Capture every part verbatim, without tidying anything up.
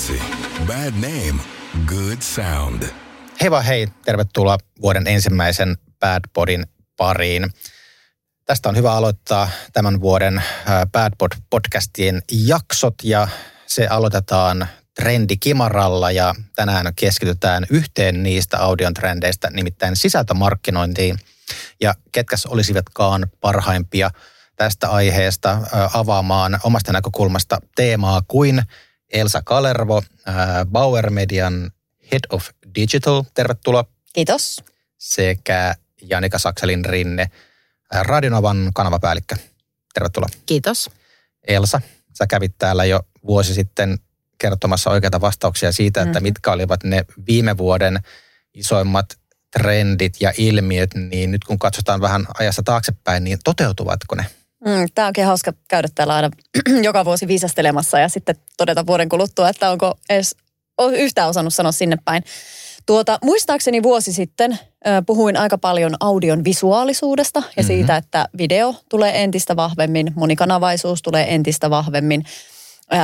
Fancy. Bad name. Good sound. Hei vaan hei, tervetuloa vuoden ensimmäisen Bad Podin pariin. Tästä on hyvä aloittaa tämän vuoden Bad Pod-podcastien jaksot ja se aloitetaan trendikimaralla ja tänään keskitytään yhteen niistä audion trendeistä, nimittäin sisältömarkkinointiin. Ja ketkäs olisivatkaan parhaimpia tästä aiheesta avaamaan omasta näkökulmasta teemaa kuin Elsa Kalervo, Bauer Median Head of Digital, tervetuloa. Kiitos. Sekä Janika Sakselin-Rinne, Radionovan kanavapäällikkö, tervetuloa. Kiitos. Elsa, sä kävit täällä jo vuosi sitten kertomassa oikeita vastauksia siitä, että mm-hmm. mitkä olivat ne viime vuoden isoimmat trendit ja ilmiöt, niin nyt kun katsotaan vähän ajassa taaksepäin, niin toteutuvatko ne? Mm, tämä onkin hauska käydä täällä aina joka vuosi viisastelemassa ja sitten todeta vuoden kuluttua, että onko edes yhtään osannut sanoa sinne päin. Tuota, muistaakseni vuosi sitten äh, puhuin aika paljon audion visuaalisuudesta ja mm-hmm. siitä, että video tulee entistä vahvemmin, monikanavaisuus tulee entistä vahvemmin. Äh,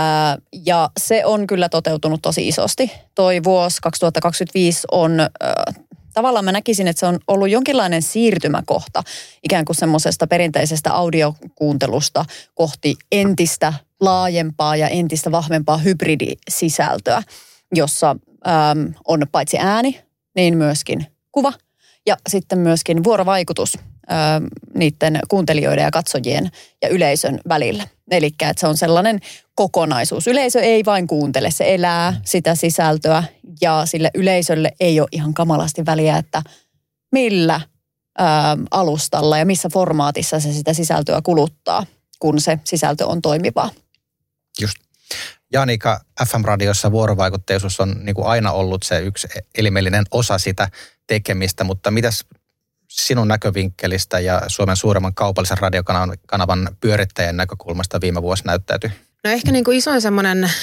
ja se on kyllä toteutunut tosi isosti. Toi vuosi kaksituhattakaksikymmentäviisi on... Äh, Tavallaan mä näkisin, että se on ollut jonkinlainen siirtymäkohta ikään kuin semmoisesta perinteisestä audiokuuntelusta kohti entistä laajempaa ja entistä vahvempaa hybridisisältöä, jossa äm, on paitsi ääni, niin myöskin kuva ja sitten myöskin vuorovaikutus äm, niiden kuuntelijoiden ja katsojien ja yleisön välillä. Eli että se on sellainen kokonaisuus. Yleisö ei vain kuuntele, se elää sitä sisältöä ja sille yleisölle ei ole ihan kamalasti väliä, että millä ää, alustalla ja missä formaatissa se sitä sisältöä kuluttaa, kun se sisältö on toimivaa. Just. Janika, F M-radiossa vuorovaikutteisuus on niin kuin aina ollut se yksi elimellinen osa sitä tekemistä, mutta mitäs sinun näkövinkkelistä ja Suomen suuremman kaupallisen radiokanavan pyörittäjän näkökulmasta viime vuosi näyttäytyi? No ehkä niin kuin isoin semmoinen äm,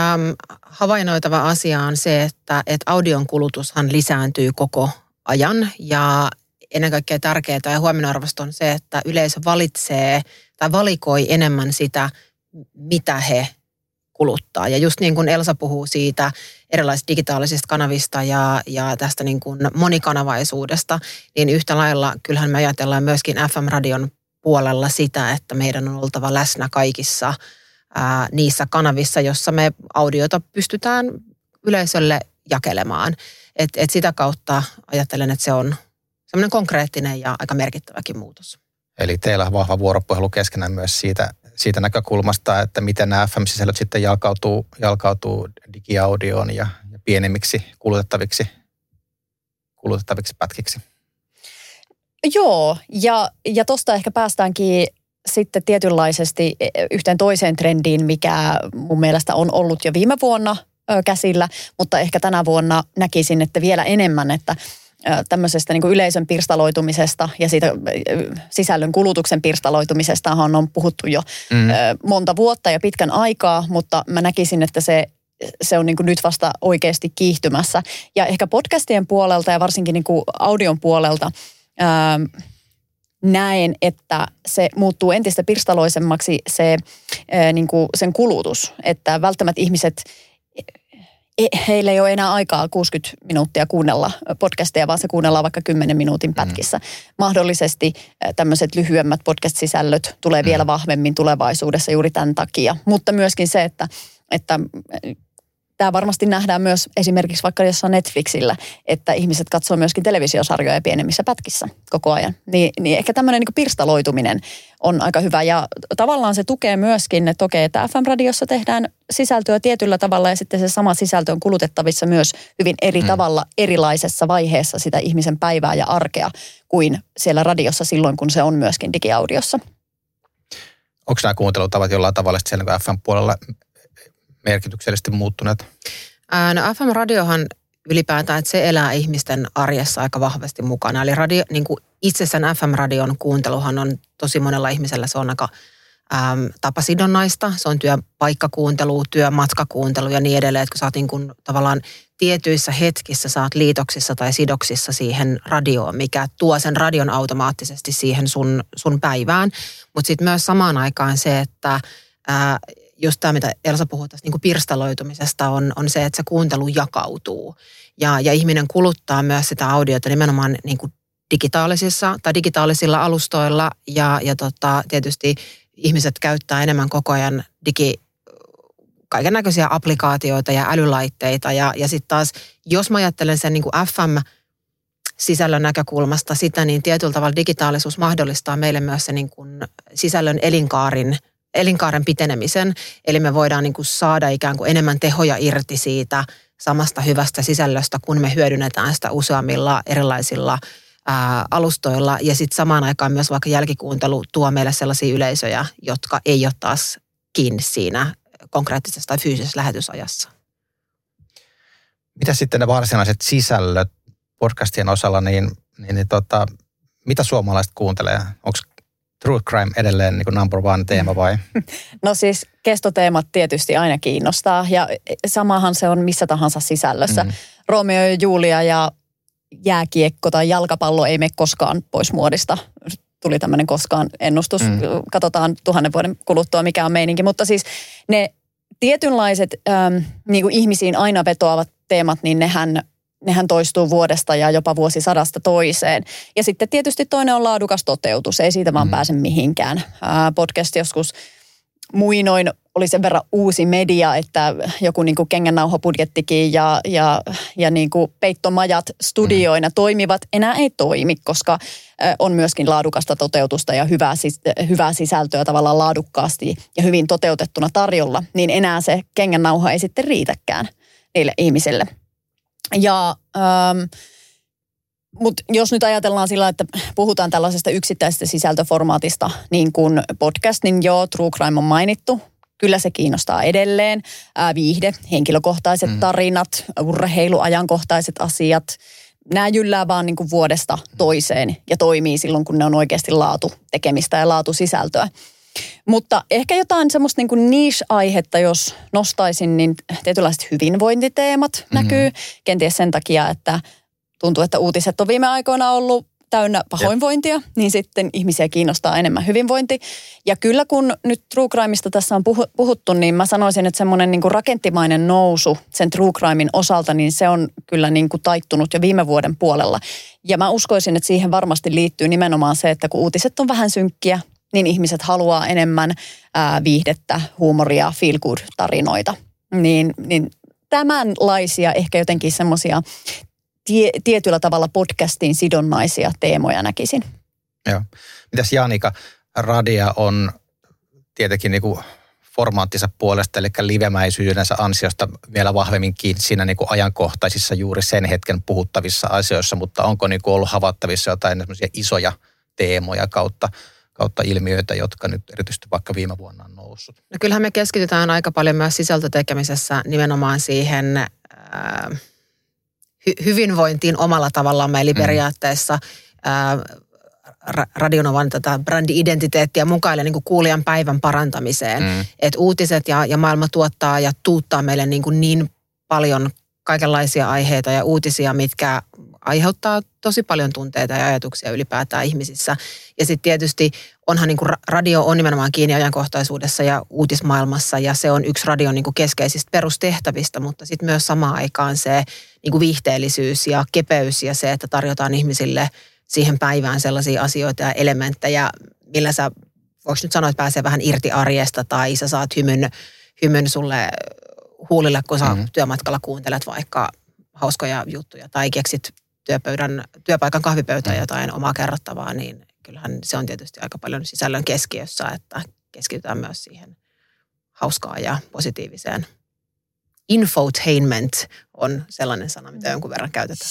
havainnoitava asia on se, että, että audion kulutushan lisääntyy koko ajan ja ennen kaikkea tärkeää ja huomionarvoista on se, että yleisö valitsee tai valikoi enemmän sitä, mitä he kuluttaa. Ja just niin kuin Elsa puhuu siitä erilaisista digitaalisista kanavista ja, ja tästä niin kuin monikanavaisuudesta, niin yhtä lailla kyllähän me ajatellaan myöskin F M-radion puolella sitä, että meidän on oltava läsnä kaikissa ää, niissä kanavissa, jossa me audiota pystytään yleisölle jakelemaan. Et, et sitä kautta ajattelen, että se on semmoinen konkreettinen ja aika merkittäväkin muutos. Eli teillä on vahva vuoropuhelu keskenään myös siitä, siitä näkökulmasta, että miten nämä F M-sisällöt sitten jalkautuu, jalkautuu digiaudioon ja, ja pienemmiksi kulutettaviksi, kulutettaviksi pätkiksi. Joo, ja, ja tuosta ehkä päästäänkin sitten tietynlaisesti yhteen toiseen trendiin, mikä mun mielestä on ollut jo viime vuonna käsillä, mutta ehkä tänä vuonna näkisin, että vielä enemmän, että tämmöisestä niin kuin yleisön pirstaloitumisesta ja siitä sisällön kulutuksen pirstaloitumisestahan on puhuttu jo mm. monta vuotta ja pitkän aikaa, mutta mä näkisin, että se, se on niin kuin nyt vasta oikeasti kiihtymässä. Ja ehkä podcastien puolelta ja varsinkin niin kuin audion puolelta ää, näen, että se muuttuu entistä pirstaloisemmaksi se, ää, niin kuin sen kulutus, että välttämättä ihmiset... Heillä ei ole enää aikaa kuusikymmentä minuuttia kuunnella podcasteja, vaan se kuunnellaan vaikka kymmenen minuutin pätkissä. Mm. Mahdollisesti tämmöiset lyhyemmät podcast-sisällöt tulee mm. vielä vahvemmin tulevaisuudessa juuri tämän takia. Mutta myöskin se, että, että tämä varmasti nähdään myös esimerkiksi vaikka jossain Netflixillä, että ihmiset katsoo myöskin televisiosarjoja pienemmissä pätkissä koko ajan. Niin, niin ehkä tämmöinen niin kuin pirstaloituminen on aika hyvä ja tavallaan se tukee myöskin, että okei, että F M-radiossa tehdään sisältöä tietyllä tavalla ja sitten se sama sisältö on kulutettavissa myös hyvin eri mm. tavalla erilaisessa vaiheessa sitä ihmisen päivää ja arkea kuin siellä radiossa silloin, kun se on myöskin digiaudiossa. Onko nämä kuuntelutavat jollain tavalla siellä F M-puolella merkityksellisesti muuttuneet? No F M-radiohan ylipäätään, että se elää ihmisten arjessa aika vahvasti mukana. Eli radio, niin kuin itsessään F M-radion kuunteluhan on tosi monella ihmisellä, se on aika äm, tapasidonnaista. Se on työpaikkakuuntelu, työmatkakuuntelu ja niin edelleen, että kun sä oot niin kuin tavallaan tietyissä hetkissä sä oot liitoksissa tai sidoksissa siihen radioon, mikä tuo sen radion automaattisesti siihen sun, sun päivään. Mutta sitten myös samaan aikaan se, että ää, just tämä, mitä Elsa puhui tästä niin kuin pirstaloitumisesta, on, on se, että se kuuntelu jakautuu. Ja, ja ihminen kuluttaa myös sitä audiota nimenomaan niin kuin digitaalisissa tai digitaalisilla alustoilla. Ja, ja tota, tietysti ihmiset käyttää enemmän koko ajan digi, kaiken näköisiä applikaatioita ja älylaitteita. Ja, ja sitten taas, jos mä ajattelen sen niin kuin F M-sisällön näkökulmasta sitä, niin tietyllä tavalla digitaalisuus mahdollistaa meille myös se niin kuin sisällön elinkaarin elinkaaren pitenemisen, eli me voidaan niin kuin saada ikään kuin enemmän tehoja irti siitä samasta hyvästä sisällöstä, kun me hyödynnetään sitä useammilla erilaisilla ää, alustoilla. Ja sitten samaan aikaan myös vaikka jälkikuuntelu tuo meille sellaisia yleisöjä, jotka ei ole taas kiinni siinä konkreettisessa tai fyysisessä lähetysajassa. Mitä sitten ne varsinaiset sisällöt podcastien osalla, niin, niin, niin tota, mitä suomalaiset kuuntelee? Onko true crime edelleen niin kuin number one teema vai? No siis kestoteemat tietysti aina kiinnostaa ja samahan se on missä tahansa sisällössä. Mm. Romeo ja Julia ja jääkiekko tai jalkapallo ei mene koskaan pois muodista. Tuli tämmöinen koskaan ennustus. Mm. Katsotaan tuhannen vuoden kuluttua mikä on meininki. Mutta siis ne tietynlaiset ähm, niin kuin ihmisiin aina vetoavat teemat, niin nehän Nehän toistuu vuodesta ja jopa vuosisadasta toiseen. Ja sitten tietysti toinen on laadukas toteutus. Ei siitä vaan mm. pääse mihinkään. Ää, podcast joskus muinoin oli sen verran uusi media, että joku niin kuin kengännauhapudjettikin ja, ja, ja niin kuin peittomajat studioina mm. toimivat. Enää ei toimi, koska on myöskin laadukasta toteutusta ja hyvää, hyvää sisältöä tavallaan laadukkaasti ja hyvin toteutettuna tarjolla. Niin enää se kengännauha ei sitten riitäkään niille ihmisille. Ja, ähm, mutta jos nyt ajatellaan sillä, että puhutaan tällaisesta yksittäisestä sisältöformaatista, niin kuin podcast, niin joo, true crime on mainittu. Kyllä se kiinnostaa edelleen. Ää, viihde, henkilökohtaiset mm. tarinat, urheilu, ajankohtaiset asiat. Nämä jyllää vaan niin kuin vuodesta toiseen ja toimii silloin, kun ne on oikeasti laatu tekemistä ja laatu sisältöä. Mutta ehkä jotain semmoista niin kuin niche-aihetta, jos nostaisin, niin tietynlaiset hyvinvointiteemat mm-hmm. näkyy. Kenties sen takia, että tuntuu, että uutiset on viime aikoina ollut täynnä pahoinvointia, Jep. niin sitten ihmisiä kiinnostaa enemmän hyvinvointi. Ja kyllä kun nyt true crimeista tässä on puhuttu, niin mä sanoisin, että semmoinen niin kuin rakenttimainen nousu sen true crimein osalta, niin se on kyllä niin kuin taittunut jo viime vuoden puolella. Ja mä uskoisin, että siihen varmasti liittyy nimenomaan se, että kun uutiset on vähän synkkiä, niin ihmiset haluaa enemmän ää, viihdettä, huumoria, feel good tarinoita. Niin, niin tämänlaisia ehkä jotenkin semmoisia tie, tietyllä tavalla podcastiin sidonnaisia teemoja näkisin. Joo. Mitäs Janika, Radia on tietenkin niin kuin formaattinsa puolesta, eli livemäisyydensä ansiosta vielä vahvemmin kiinni siinä niin kuin ajankohtaisissa juuri sen hetken puhuttavissa asioissa, mutta onko niin kuin ollut havaittavissa jotain semmoisia isoja teemoja kautta kautta ilmiöitä, jotka nyt erityisesti vaikka viime vuonna on noussut? No kyllähän me keskitytään aika paljon myös sisältötekemisessä nimenomaan siihen ää, hy- hyvinvointiin omalla tavallaan. Eli periaatteessa ää, Radionovan tätä brändi-identiteettiä mukaille niin kuin kuulijan päivän parantamiseen. Mm. Että uutiset ja, ja maailma tuottaa ja tuuttaa meille niin, kuin niin paljon kaikenlaisia aiheita ja uutisia, mitkä aiheuttaa tosi paljon tunteita ja ajatuksia ylipäätään ihmisissä. Ja sitten tietysti onhan niin kuin radio on nimenomaan kiinni ajankohtaisuudessa ja uutismaailmassa ja se on yksi radion niin kuin keskeisistä perustehtävistä, mutta sitten myös samaan aikaan se niin kuin viihteellisyys ja kepeys ja se, että tarjotaan ihmisille siihen päivään sellaisia asioita ja elementtejä, millä sä, voiko nyt sanoa, että pääsee vähän irti arjesta tai sä saat hymyn, hymyn sulle huulille, kun sä mm-hmm. työmatkalla kuuntelet vaikka hauskoja juttuja tai keksit työpöydän, työpaikan kahvipöytään jotain omaa kerrottavaa, niin kyllähän se on tietysti aika paljon sisällön keskiössä, että keskitytään myös siihen hauskaan ja positiiviseen. Infotainment on sellainen sana, mitä jonkun verran käytetään.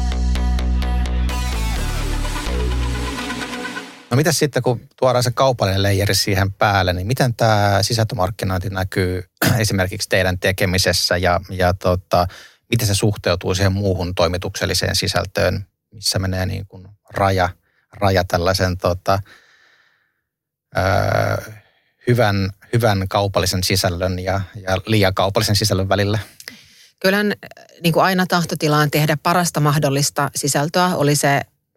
No mitäs sitten, kun tuodaan se kaupallinen leijeri siihen päälle, niin miten tämä sisältömarkkinointi näkyy esimerkiksi teidän tekemisessä ja, ja tota, miten se suhteutuu siihen muuhun toimitukselliseen sisältöön, missä menee niin kuin raja, raja tällaisen tota, öö, hyvän, hyvän kaupallisen sisällön ja, ja liian kaupallisen sisällön välillä? Kyllähän niin kuin aina tahtotila on tehdä parasta mahdollista sisältöä, oli se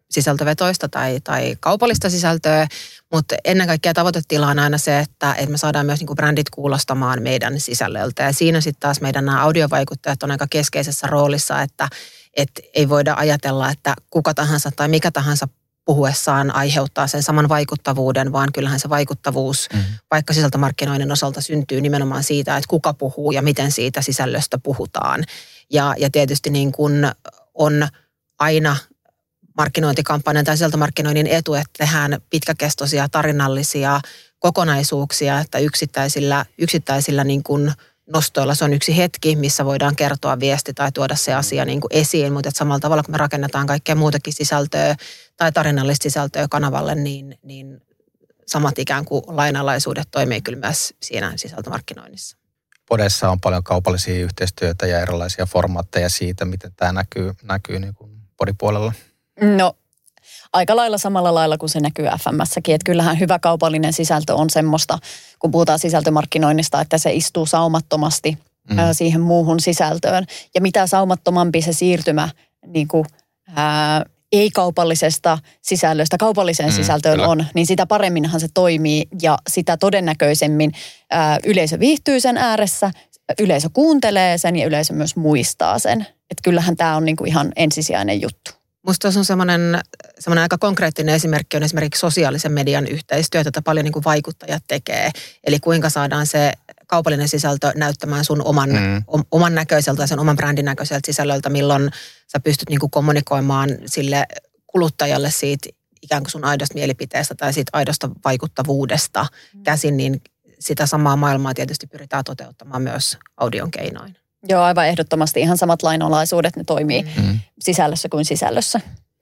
sisältövetoista tai, tai kaupallista sisältöä, mutta ennen kaikkea tavoitetila on aina se, että, että me saadaan myös niin kuin brändit kuulostamaan meidän sisällöltä. Ja siinä sitten taas meidän nämä audiovaikuttajat on aika keskeisessä roolissa, että, että ei voida ajatella, että kuka tahansa tai mikä tahansa puhuessaan aiheuttaa sen saman vaikuttavuuden, vaan kyllähän se vaikuttavuus mm-hmm. vaikka sisältömarkkinoinnin osalta syntyy nimenomaan siitä, että kuka puhuu ja miten siitä sisällöstä puhutaan. Ja, ja tietysti niin kuin on aina markkinointikampanjan tai sisältömarkkinoinnin etu, että tehdään pitkäkestoisia tarinallisia kokonaisuuksia, että yksittäisillä, yksittäisillä niin kuin nostoilla se on yksi hetki, missä voidaan kertoa viesti tai tuoda se asia niin kuin esiin, mutta että samalla tavalla kun me rakennetaan kaikkea muutakin sisältöä tai tarinallista sisältöä kanavalle, niin, niin samat ikään kuin lainalaisuudet toimii kyllä myös siinä sisältömarkkinoinnissa. Podessa on paljon kaupallisia yhteistyötä ja erilaisia formaatteja siitä, miten tämä näkyy, näkyy niin kuin podipuolella. No aika lailla samalla lailla kuin se näkyy F M:ssäkin, että kyllähän hyvä kaupallinen sisältö on semmoista, kun puhutaan sisältömarkkinoinnista, että se istuu saumattomasti mm. siihen muuhun sisältöön. Ja mitä saumattomampi se siirtymä niin kuin, ää, ei-kaupallisesta sisällöstä kaupalliseen mm, sisältöön kyllä. on, niin sitä paremminhan se toimii ja sitä todennäköisemmin ää, yleisö viihtyy sen ääressä, yleisö kuuntelee sen ja yleisö myös muistaa sen. Että kyllähän tämä on niin kuin ihan ensisijainen juttu. Musta tuossa on semmoinen, semmoinen aika konkreettinen esimerkki on esimerkiksi sosiaalisen median yhteistyö, jota paljon niin kuin vaikuttajat tekee. Eli kuinka saadaan se kaupallinen sisältö näyttämään sun oman, mm. oman näköiseltä ja sen oman brändin näköiseltä sisällöltä, milloin sä pystyt niin kuin kommunikoimaan sille kuluttajalle siitä ikään kuin sun aidosta mielipiteestä tai siitä aidosta vaikuttavuudesta mm. käsin, niin sitä samaa maailmaa tietysti pyritään toteuttamaan myös audion keinoin. Joo, aivan ehdottomasti ihan samat lainalaisuudet, ne toimii mm. sisällössä kuin sisällössä.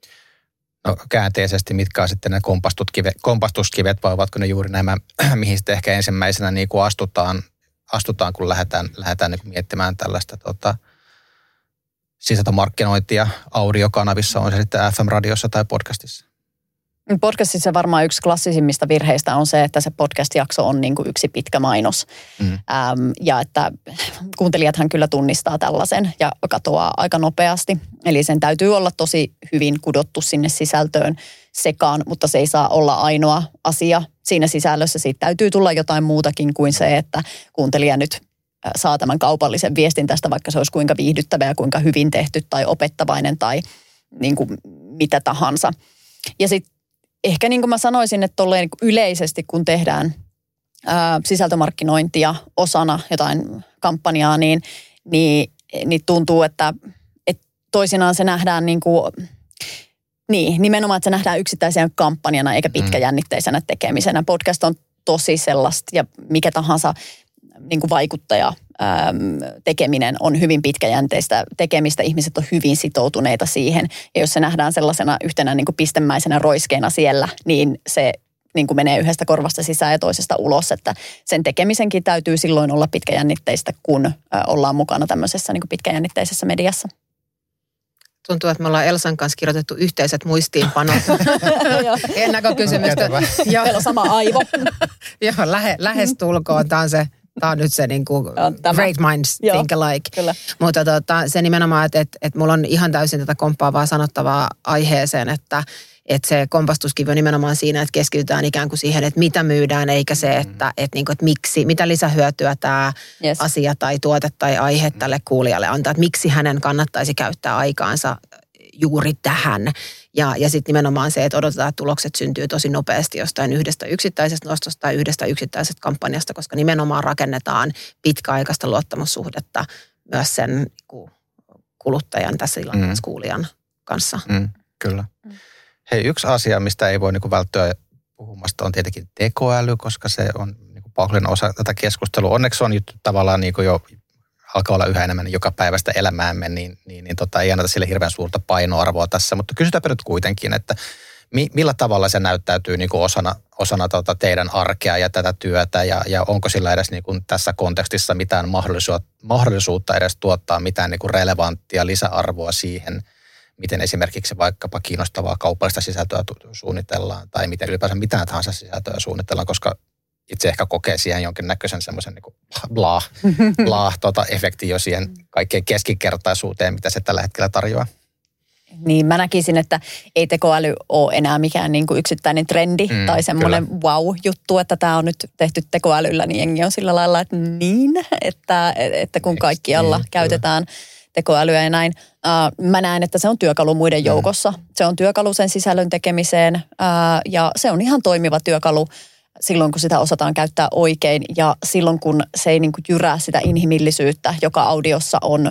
No käänteisesti, mitkä on sitten ne kompastuskivet, kompastuskivet vai ovatko ne juuri nämä, mihin sitten ehkä ensimmäisenä niin kuin astutaan, astutaan, kun lähdetään, lähdetään niin kuin miettimään tällaista tota, sisältömarkkinointia audiokanavissa, on se sitten F M-radiossa tai podcastissa? Podcastissa varmaan yksi klassisimmista virheistä on se, että se podcast-jakso on niin kuin yksi pitkä mainos. Mm. Ähm, ja että kuuntelijathan kyllä tunnistaa tällaisen ja katoaa aika nopeasti. Eli sen täytyy olla tosi hyvin kudottu sinne sisältöön sekaan, mutta se ei saa olla ainoa asia siinä sisällössä. Siitä täytyy tulla jotain muutakin kuin se, että kuuntelija nyt saa tämän kaupallisen viestin tästä, vaikka se olisi kuinka viihdyttävä ja kuinka hyvin tehty tai opettavainen tai niin kuin mitä tahansa. Ja sitten ehkä niin kuin mä sanoisin, että tolleen yleisesti kun tehdään ää, sisältömarkkinointia osana jotain kampanjaa, niin, niin, niin tuntuu, että, että toisinaan se nähdään niin kuin, niin, nimenomaan, että se nähdään yksittäisenä kampanjana eikä pitkäjännitteisenä tekemisenä. Podcast on tosi sellaista ja mikä tahansa niin kuin vaikuttaja tekeminen on hyvin pitkäjänteistä tekemistä. Ihmiset on hyvin sitoutuneita siihen. Ja jos se nähdään sellaisena yhtenä niin kuin pistemäisenä roiskeena siellä, niin se niin kuin menee yhdestä korvasta sisään ja toisesta ulos. Että sen tekemisenkin täytyy silloin olla pitkäjännitteistä, kun ollaan mukana tämmöisessä niin kuin pitkäjännitteisessä mediassa. Tuntuu, että me ollaan Elsan kanssa kirjoitettu yhteiset muistiinpanot. Ennakokysymystä. Meillä on sama aivo. Joo, lähe, lähestulkoon. Tämä on se. Tämä on nyt se niin kuin great minds Joo, think alike. Kyllä. Mutta tota, se nimenomaan, että, että, että mulla on ihan täysin tätä komppaavaa sanottavaa aiheeseen, että, että se kompastuskivi on nimenomaan siinä, että keskitytään ikään kuin siihen, että mitä myydään, eikä se, että, että, niin kuin, että miksi, mitä lisähyötyä tämä yes. asia tai tuote tai aihe tälle kuulijalle antaa, että miksi hänen kannattaisi käyttää aikaansa juuri tähän. Ja, ja sitten nimenomaan se, että odotetaan, että tulokset syntyy tosi nopeasti jostain yhdestä yksittäisestä nostosta tai yhdestä yksittäisestä kampanjasta, koska nimenomaan rakennetaan pitkäaikaista luottamussuhdetta myös sen kuluttajan, tässä tilanteessa mm. kuulijan kanssa. Mm, kyllä. Mm. Hei, yksi asia, mistä ei voi niinku välttyä puhumasta, on tietenkin tekoäly, koska se on niinku pauhallinen osa tätä keskustelua. Onneksi on nyt tavallaan niinku jo alkaa olla yhä enemmän joka päivästä elämäämme, niin, niin, niin tota, ei anneta sille hirveän suurta painoarvoa tässä. Mutta kysytäänpä nyt kuitenkin, että mi, millä tavalla se näyttäytyy niin kuin osana, osana tota teidän arkea ja tätä työtä, ja, ja onko sillä edes niin kuin tässä kontekstissa mitään mahdollisuutta, mahdollisuutta edes tuottaa mitään niin kuin relevanttia lisäarvoa siihen, miten esimerkiksi vaikkapa kiinnostavaa kaupallista sisältöä suunnitellaan, tai miten ylipäänsä mitään tahansa sisältöä suunnitellaan, koska itse ehkä kokee siihen jonkinnäköisen semmoisen niin kuin blah, blah tota efekti jo siihen kaikkeen keskikertaisuuteen, mitä se tällä hetkellä tarjoaa. Niin mä näkisin, että ei tekoäly ole enää mikään niin kuin yksittäinen trendi mm, tai semmoinen kyllä. wow-juttu, että tämä on nyt tehty tekoälyllä, niin jengi on sillä lailla, että niin, että, että kun kaikkialla niin, käytetään kyllä. tekoälyä ja näin. Uh, mä näen, että se on työkalu muiden mm. joukossa. Se on työkalu sen sisällön tekemiseen uh, ja se on ihan toimiva työkalu silloin, kun sitä osataan käyttää oikein ja silloin, kun se ei niin kuin jyrää sitä inhimillisyyttä, joka audiossa on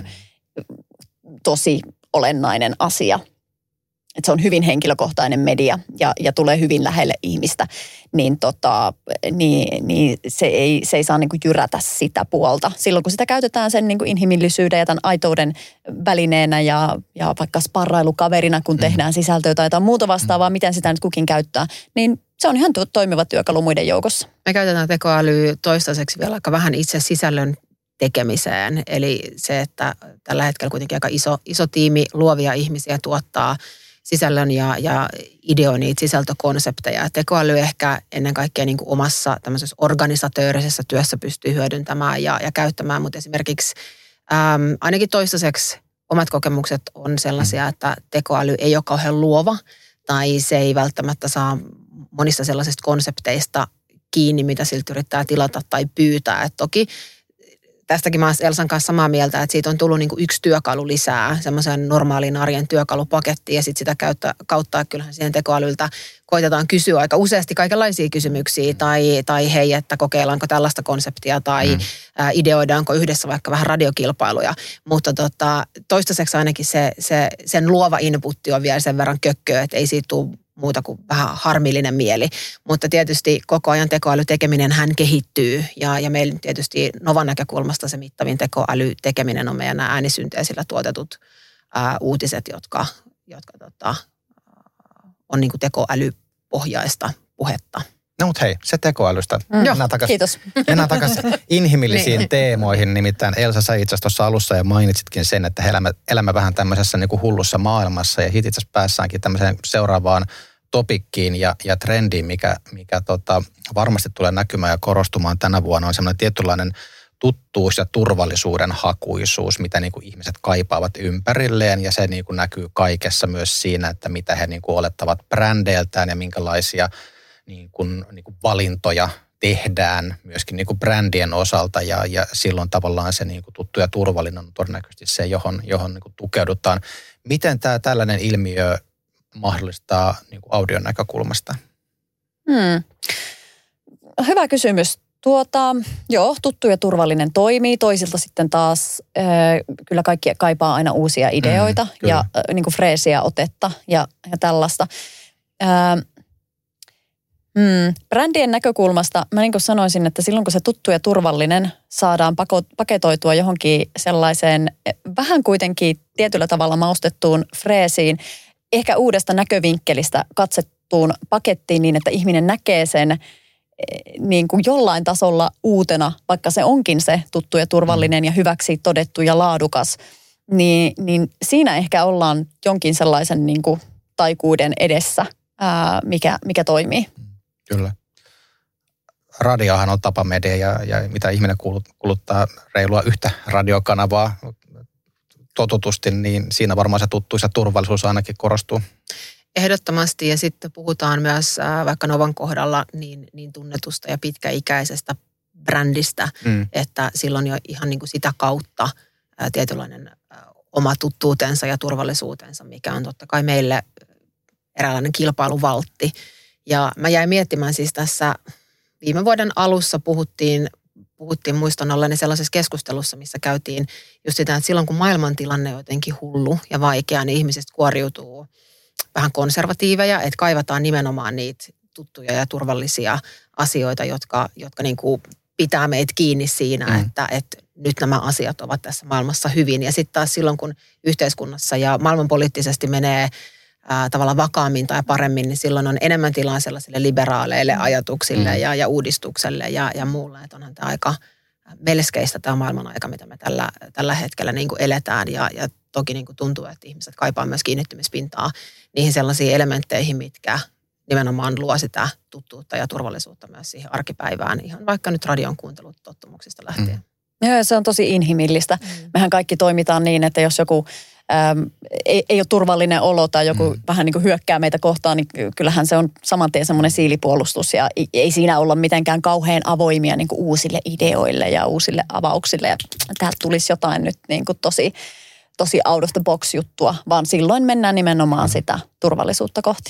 tosi olennainen asia. Että se on hyvin henkilökohtainen media ja, ja tulee hyvin lähelle ihmistä, niin, tota, niin, niin se, ei, se ei saa niin kuin jyrätä sitä puolta. Silloin kun sitä käytetään sen niin kuin inhimillisyyden ja tämän aitouden välineenä ja, ja vaikka sparrailukaverina, kun tehdään sisältöä tai jotain muuta vastaavaa, miten sitä nyt kukin käyttää, niin se on ihan toimiva työkalu muiden joukossa. Me käytetään tekoälyä toistaiseksi vielä aika vähän itse sisällön tekemiseen. Eli se, että tällä hetkellä kuitenkin aika iso, iso tiimi luovia ihmisiä tuottaa sisällön ja, ja ideoi niitä sisältökonsepteja. Tekoäly ehkä ennen kaikkea niin kuin omassa tämmöisessä organisatoorisessa työssä pystyy hyödyntämään ja, ja käyttämään, mutta esimerkiksi äm, ainakin toistaiseksi omat kokemukset on sellaisia, että tekoäly ei ole kauhean luova tai se ei välttämättä saa monista sellaisista konsepteista kiinni, mitä siltä yrittää tilata tai pyytää. Et toki tästäkin mä olen Elsan kanssa samaa mieltä, että siitä on tullut niinku yksi työkalu lisää semmoisen normaaliin arjen työkalupakettiin ja sitten sitä käyttä, kautta kyllähän siihen tekoälyltä koitetaan kysyä aika useasti kaikenlaisia kysymyksiä tai, tai hei, että kokeillaanko tällaista konseptia tai mm. ä, ideoidaanko yhdessä vaikka vähän radiokilpailuja, mutta tota, toistaiseksi ainakin se, se, sen luova inputti on vielä sen verran kökköä, että ei siitä tule muuta kuin vähän harmillinen mieli. Mutta tietysti koko ajan tekoälytekeminen hän kehittyy ja, ja meillä tietysti Novan näkökulmasta se mittavin tekoälytekeminen on meidän nämä äänisynteesillä tuotetut ää, uutiset, jotka, jotka tota, on niin kuin tekoälypohjaista puhetta. No mutta hei, se tekoälystä. Mm. Mennään takas, Kiitos. Mennään takaisin inhimillisiin niin. teemoihin. Nimittäin Elsa, sä itse asiassa tuossa alussa ja mainitsitkin sen, että elämme, elämme vähän tämmöisessä niin kuin hullussa maailmassa ja hit itse asiassa päässäänkin tämmöiseen seuraavaan topikkiin ja, ja trendiin, mikä, mikä tota, varmasti tulee näkymään ja korostumaan tänä vuonna, on semmoinen tietynlainen tuttuus ja turvallisuuden hakuisuus, mitä niin kuin ihmiset kaipaavat ympärilleen ja se niin kuin näkyy kaikessa myös siinä, että mitä he niin kuin olettavat brändeiltään ja minkälaisia niin kuin, niin kuin valintoja tehdään myöskin niin kuin brändien osalta ja, ja silloin tavallaan se niin kuin tuttu ja turvallinen on todennäköisesti se, johon, johon niin kuin tukeudutaan. Miten tämä tällainen ilmiö mahdollistaa niin kuin audion näkökulmasta? Hmm. Hyvä kysymys. Tuota, joo, tuttu ja turvallinen toimii. Toisilta sitten taas äh, kyllä kaikki kaipaa aina uusia ideoita mm, ja äh, niin kuin freesiä otetta ja, ja tällaista. Äh, mm, brändien näkökulmasta mä niin kuin sanoisin, että silloin kun se tuttu ja turvallinen saadaan pako, paketoitua johonkin sellaiseen vähän kuitenkin tietyllä tavalla maustettuun freesiin, ehkä uudesta näkövinkkelistä katsettuun pakettiin niin, että ihminen näkee sen niin kuin jollain tasolla uutena, vaikka se onkin se tuttu ja turvallinen ja hyväksi todettu ja laadukas, niin, niin siinä ehkä ollaan jonkin sellaisen niin kuin taikuuden edessä, ää, mikä, mikä toimii. Kyllä. Radiohan on tapamedia ja, ja mitä ihminen kuluttaa reilua yhtä radiokanavaa totutusti, niin siinä varmaan se tuttuus ja turvallisuus ainakin korostuu. Ehdottomasti ja sitten puhutaan myös äh, vaikka Novan kohdalla niin, niin tunnetusta ja pitkäikäisestä brändistä, mm. että silloin jo ihan niin kuin sitä kautta äh, tietynlainen äh, oma tuttuutensa ja turvallisuutensa, mikä on totta kai meille eräänlainen kilpailuvaltti. Ja mä jäin miettimään siis tässä viime vuoden alussa puhuttiin, puhuttiin muistan olleeni sellaisessa keskustelussa, missä käytiin just sitä, että silloin kun maailmantilanne on jotenkin hullu ja vaikea, niin ihmisistä kuoriutuu vähän konservatiiveja, että kaivataan nimenomaan niitä tuttuja ja turvallisia asioita, jotka, jotka niin kuin pitää meitä kiinni siinä, mm. että, että nyt nämä asiat ovat tässä maailmassa hyvin. Ja sitten taas silloin, kun yhteiskunnassa ja maailmanpoliittisesti menee ää, tavallaan vakaammin tai paremmin, niin silloin on enemmän tilaa sellaisille liberaaleille ajatuksille mm. ja, ja uudistukselle ja, ja muulle. Että onhan tämä aika melskeistä tämä maailman aika, mitä me tällä, tällä hetkellä niin kuin eletään ja, ja toki niin kuin tuntuu, että ihmiset kaipaa myös kiinnittymispintaa niihin sellaisiin elementteihin, mitkä nimenomaan luo sitä tuttuutta ja turvallisuutta myös siihen arkipäivään, ihan vaikka nyt radion kuuntelutottumuksista lähtien. Mm. Joo, se on tosi inhimillistä. Mm. Mehän kaikki toimitaan niin, että jos joku ähm, ei, ei ole turvallinen olo tai joku mm. vähän niin kuin hyökkää meitä kohtaan, niin kyllähän se on saman tien semmoinen siilipuolustus ja ei, ei siinä olla mitenkään kauhean avoimia niin kuin uusille ideoille ja uusille avauksille ja täältä tulisi jotain nyt niin kuin tosi, tosi out of the box juttua, vaan silloin mennään nimenomaan sitä turvallisuutta kohti.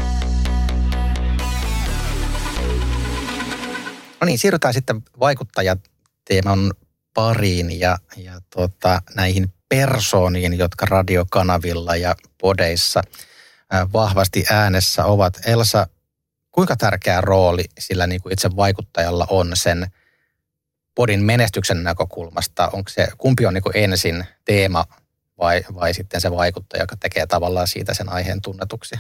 No niin, siirrytään sitten vaikuttajateeman pariin ja, ja tuota, näihin persooniin, jotka radiokanavilla ja podeissa äh, vahvasti äänessä ovat. Elsa, kuinka tärkeä rooli sillä niin kuin itse vaikuttajalla on sen podin menestyksen näkökulmasta? Onko se, kumpi on niin kuin ensin teema vai, vai sitten se vaikuttaja, joka tekee tavallaan siitä sen aiheen tunnetuksi?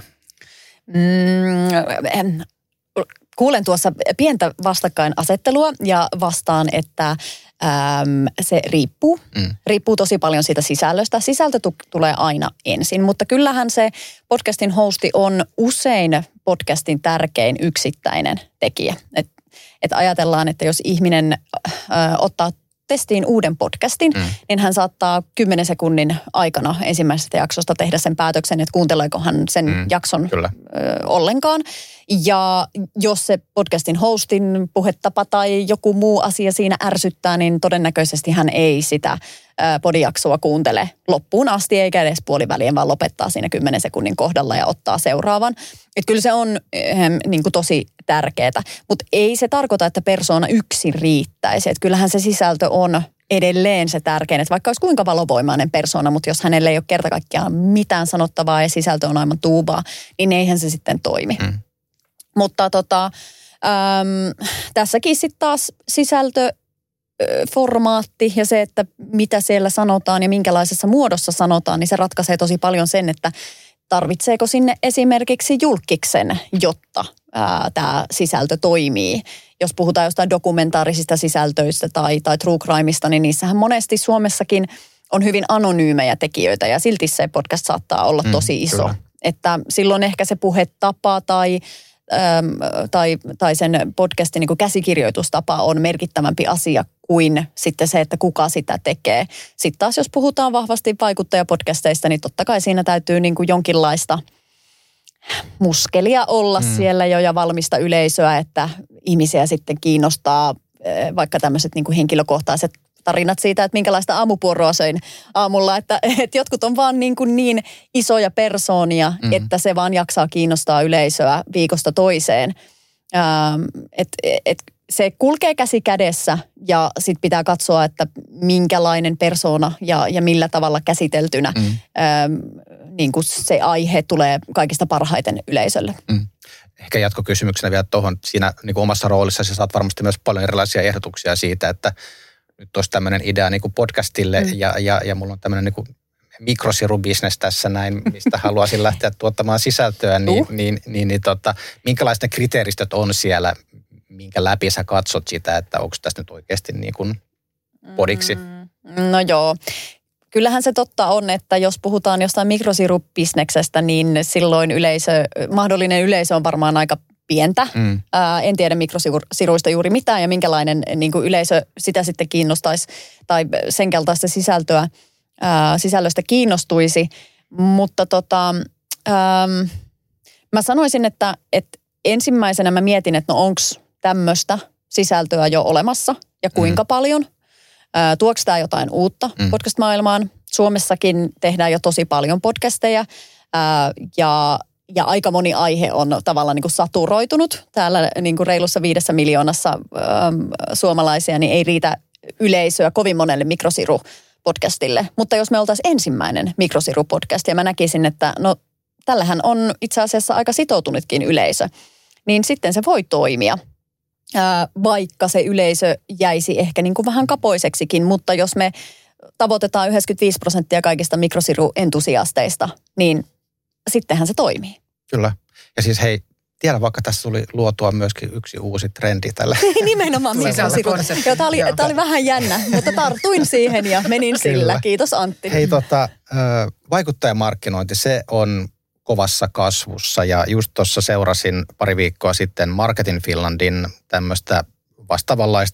Mm, kuulen tuossa pientä vastakkainasettelua ja vastaan, että äm, se riippuu. Mm. Riippuu tosi paljon siitä sisällöstä. Sisältö t- tulee aina ensin, mutta kyllähän se podcastin hosti on usein podcastin tärkein yksittäinen tekijä. Et, et ajatellaan, että jos ihminen äh, ottaa testiin uuden podcastin, mm. niin hän saattaa kymmenen sekunnin aikana ensimmäisestä jaksosta tehdä sen päätöksen, että kuunteleeko hän sen mm. jakson ö, ollenkaan. Ja jos se podcastin hostin puhetapa tai joku muu asia siinä ärsyttää, niin todennäköisesti hän ei sitä ö, podijaksoa kuuntele loppuun asti, eikä edes puolivälien, vaan lopettaa siinä kymmenen sekunnin kohdalla ja ottaa seuraavan. Että kyllä se on ähm, niin kuin tosi tärkeää, mutta ei se tarkoita, että persoona yksin riittäisi. Että kyllähän se sisältö on edelleen se tärkein, että vaikka olisi kuinka valovoimainen persoona, mutta jos hänelle ei ole kerta kaikkiaan mitään sanottavaa ja sisältö on aivan tuubaa, niin eihän se sitten toimi. Mm. Mutta tota, äm, tässäkin sitten taas sisältö, formaatti ja se, että mitä siellä sanotaan ja minkälaisessa muodossa sanotaan, niin se ratkaisee tosi paljon sen, että tarvitseeko sinne esimerkiksi julkkiksen, jotta tämä sisältö toimii. Jos puhutaan jostain dokumentaarisista sisältöistä tai, tai true crimeista, niin niissähän monesti Suomessakin on hyvin anonyymejä tekijöitä ja silti se podcast saattaa olla tosi iso. Mm, että silloin ehkä se puhetapa tai, äm, tai, tai sen podcastin niin kuin käsikirjoitustapa on merkittävämpi asia kuin sitten se, että kuka sitä tekee. Sitten taas jos puhutaan vahvasti vaikuttajapodcasteista, niin totta kai siinä täytyy niin kuin jonkinlaista muskelia olla mm. siellä jo ja valmista yleisöä, että ihmisiä sitten kiinnostaa vaikka tämmöiset niin kuin henkilökohtaiset tarinat siitä, että minkälaista aamupuoroa söin aamulla, että, että jotkut on vaan niin, kuin niin isoja persoonia, mm. että se vaan jaksaa kiinnostaa yleisöä viikosta toiseen. Ähm, et, et, se kulkee käsi kädessä ja sitten pitää katsoa, että minkälainen persoona ja, ja millä tavalla käsiteltynä mm. ähm, niin kuin se aihe tulee kaikista parhaiten yleisölle. Mm. Ehkä jatkokysymyksenä vielä tuohon, siinä niin kuin omassa roolissasi saat varmasti myös paljon erilaisia ehdotuksia siitä, että nyt olisi tämmöinen idea niin kuin podcastille mm. ja, ja, ja mulla on tämmöinen niin kuin mikrosirubisnes tässä näin, mistä haluaisin lähteä tuottamaan sisältöä, niin, uh. niin, niin, niin tota, minkälaiset ne kriteeristöt on siellä, minkä läpi sä katsot sitä, että onko tässä nyt oikeasti niin kuin podiksi? Mm. No joo. Kyllähän se totta on, että jos puhutaan jostain mikrosirubisneksestä, niin silloin yleisö, mahdollinen yleisö on varmaan aika pientä. Mm. Ää, en tiedä mikrosiruista juuri mitään ja minkälainen niin kuin yleisö sitä sitten kiinnostaisi tai sen kaltaista sisältöä, ää, sisällöstä kiinnostuisi. Mutta tota, äm, mä sanoisin, että, että ensimmäisenä mä mietin, että no onko tämmöistä sisältöä jo olemassa ja kuinka mm. paljon. Ää, tuoks tää jotain uutta mm. podcast-maailmaan? Suomessakin tehdään jo tosi paljon podcasteja ää, ja Ja aika moni aihe on tavallaan niin kuin saturoitunut. Täällä niin kuin reilussa viidessä miljoonassa ähm, suomalaisia niin ei riitä yleisöä kovin monelle mikrosiru-podcastille. Mutta jos me oltaisiin ensimmäinen mikrosiru-podcast ja mä näkisin, että no tällähän on itse asiassa aika sitoutunutkin yleisö, niin sitten se voi toimia. Äh, vaikka se yleisö jäisi ehkä niin kuin vähän kapoiseksikin, mutta jos me tavoitetaan yhdeksänkymmentäviisi prosenttia kaikista mikrosiru-entusiasteista, niin sittenhän se toimii. Kyllä. Ja siis hei, tiedä vaikka tässä tuli luotua myöskin yksi uusi trendi tällä. Nimenomaan mikrosiru. Joo, tämä oli, tämä oli vähän jännä, mutta tartuin siihen ja menin sillä. Kyllä. Kiitos Antti. Hei tota, vaikuttajamarkkinointi, se on kovassa kasvussa ja just tuossa seurasin pari viikkoa sitten Marketing Finlandin tämmöistä vastaavanlaista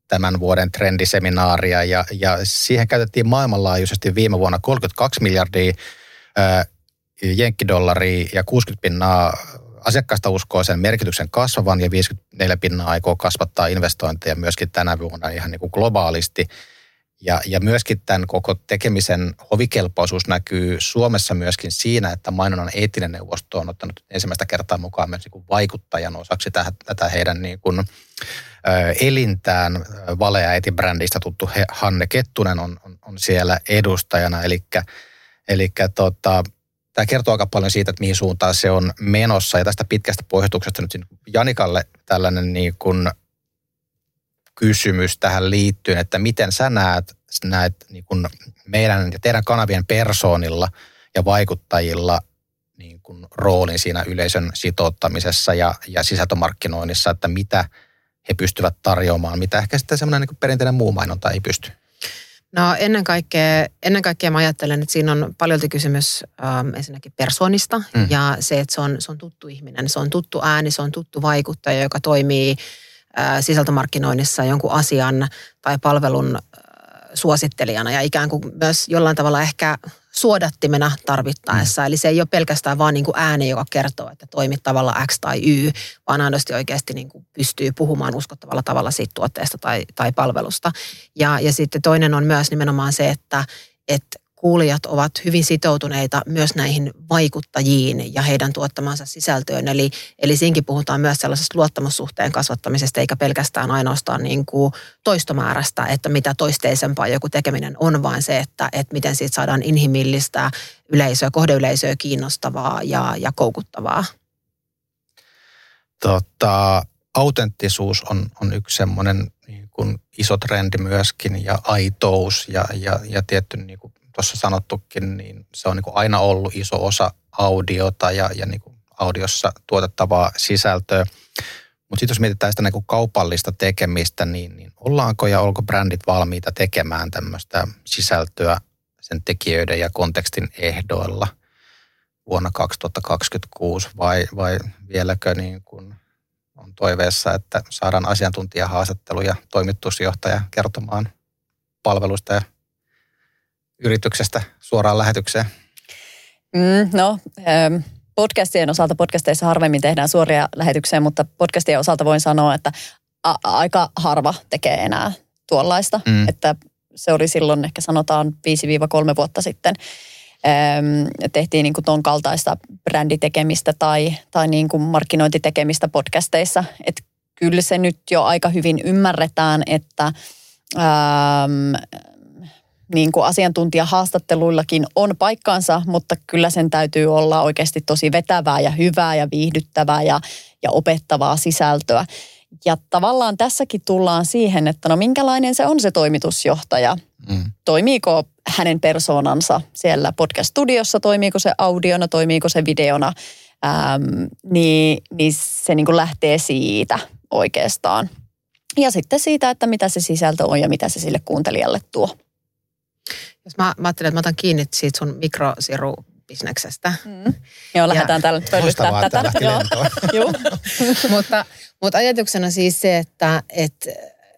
tämän vuoden trendiseminaaria ja, ja siihen käytettiin maailmanlaajuisesti viime vuonna kolmekymmentäkaksi miljardia ää, jenkkidollaria ja kuusikymmentä pinnaa asiakkaista uskoo sen merkityksen kasvavan ja viisikymmentäneljä pinnaa aikoo kasvattaa investointeja myöskin tänä vuonna ihan niin kuin globaalisti. Ja, ja myöskin tämän koko tekemisen hovikelpoisuus näkyy Suomessa myöskin siinä, että mainonnan eettinen neuvosto on ottanut ensimmäistä kertaa mukaan myös niin kuin vaikuttajan osaksi tähän, tätä heidän niin kuin, ä, elintään. Valeäiti-brändistä tuttu Hanne Kettunen on, on, on siellä edustajana. Elikkä, elikkä tota, tämä kertoo aika paljon siitä, että mihin suuntaan se on menossa. Ja tästä pitkästä pohjutuksesta nyt Janikalle tällainen niin kuin kysymys tähän liittyen, että miten sä näet, näet niin kuin meidän ja teidän kanavien persoonilla ja vaikuttajilla niin kuin roolin siinä yleisön sitouttamisessa ja, ja sisältömarkkinoinnissa, että mitä he pystyvät tarjoamaan, mitä ehkä sitten semmoinen niin kuin perinteinen muu mainonta ei pysty. No ennen kaikkea, ennen kaikkea mä ajattelen, että siinä on paljolti kysymys ähm, ensinnäkin persoonista mm. ja se, että se on, se on tuttu ihminen, se on tuttu ääni, se on tuttu vaikuttaja, joka toimii äh, sisältömarkkinoinnissa jonkun asian tai palvelun äh, suosittelijana ja ikään kuin myös jollain tavalla ehkä suodattimena tarvittaessa. Mm. Eli se ei ole pelkästään vaan niin kuin ääni, joka kertoo, että toimit tavalla X tai Y, vaan aidosti oikeasti niin kuin pystyy puhumaan uskottavalla tavalla siitä tuotteesta tai, tai palvelusta. Ja, ja sitten toinen on myös nimenomaan se, että, että kuulijat ovat hyvin sitoutuneita myös näihin vaikuttajiin ja heidän tuottamansa sisältöön. Eli, eli siinkin puhutaan myös sellaisesta luottamussuhteen kasvattamisesta, eikä pelkästään ainoastaan niin kuin toistomäärästä, että mitä toisteisempaa joku tekeminen on, vaan se, että, että miten siitä saadaan inhimillistä yleisöä, kohdeyleisöä kiinnostavaa ja, ja koukuttavaa. Tota, autenttisuus on, on yksi semmoinen niin kuin iso trendi myöskin ja aitous ja, ja, ja tietty niin kuin tuossa sanottukin, niin se on niin kuin aina ollut iso osa audiota ja, ja niin kuin audiossa tuotettavaa sisältöä. Mutta sitten jos mietitään sitä niin kuin kaupallista tekemistä, niin, niin ollaanko ja onko brändit valmiita tekemään tämmöistä sisältöä sen tekijöiden ja kontekstin ehdoilla vuonna kaksituhattakaksikymmentäkuusi vai, vai vieläkö niin kuin on toiveessa, että saadaan asiantuntijahaastattelu ja toimitusjohtaja kertomaan palvelusta ja yrityksestä suoraan lähetykseen? Mm, no, podcastien osalta, podcasteissa harvemmin tehdään suoria lähetyksiä, mutta podcastien osalta voin sanoa, että a- aika harva tekee enää tuollaista. Mm. Että se oli silloin ehkä sanotaan viisi kolme vuotta sitten. Ähm, tehtiin niin kuin ton kaltaista bränditekemistä tai, tai niin kuin markkinointitekemistä podcasteissa. Että kyllä se nyt jo aika hyvin ymmärretään, että Ähm, niin kuin asiantuntijahaastatteluillakin on paikkaansa, mutta kyllä sen täytyy olla oikeasti tosi vetävää ja hyvää ja viihdyttävää ja, ja opettavaa sisältöä. Ja tavallaan tässäkin tullaan siihen, että no minkälainen se on se toimitusjohtaja. Mm. Toimiiko hänen persoonansa siellä podcast-studiossa, toimiiko se audiona, toimiiko se videona, ähm, niin, niin se niin kuin lähtee siitä oikeastaan. Ja sitten siitä, että mitä se sisältö on ja mitä se sille kuuntelijalle tuo. Jos mä, mä ajattelen, että mä otan kiinni siitä sun mikrosirubisneksestä. Mm. Joo, lähdetään täällä pöllyttää tätä. Joo. mutta, mutta ajatuksena siis se, että, että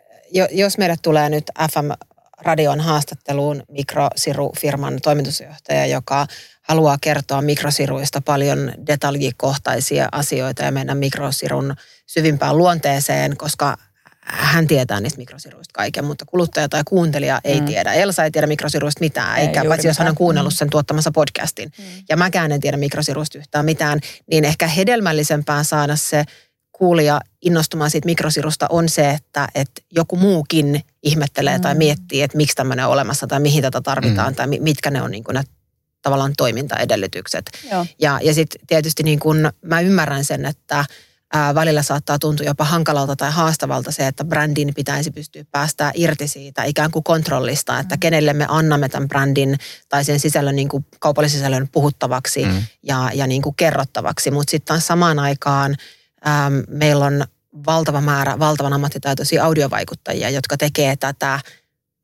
jos meille tulee nyt F M-radion haastatteluun mikrosirufirman toimitusjohtaja, joka haluaa kertoa mikrosiruista paljon detaljikohtaisia asioita ja mennä mikrosirun syvimpään luonteeseen, koska hän tietää niistä mikrosiruista kaiken, mutta kuluttaja tai kuuntelija ei mm. tiedä. Elsa ei tiedä mikrosiruista mitään, ei, eikä paitsi jos hän on kuunnellut sen tuottamassa podcastin. Mm. Ja mäkään en tiedä mikrosiruista yhtään mitään, niin ehkä hedelmällisempää saada se kuulija innostumaan siitä mikrosirusta on se, että, että joku muukin ihmettelee mm. tai miettii, että miksi tämmöinen on olemassa tai mihin tätä tarvitaan mm. tai mitkä ne on niin kuin ne tavallaan toimintaedellytykset. Joo. Ja, ja sitten tietysti niin kuin mä ymmärrän sen, että Ää, välillä saattaa tuntua jopa hankalalta tai haastavalta se, että brändin pitäisi pystyä päästään irti siitä ikään kuin kontrollista, että kenelle me annamme tämän brändin tai sen sisällön, niin kuin kaupallisen sisällön puhuttavaksi mm. ja, ja niin kuin kerrottavaksi. Mutta sitten taas samaan aikaan ää, meillä on valtava määrä, valtavan ammattitaitoisia audiovaikuttajia, jotka tekee tätä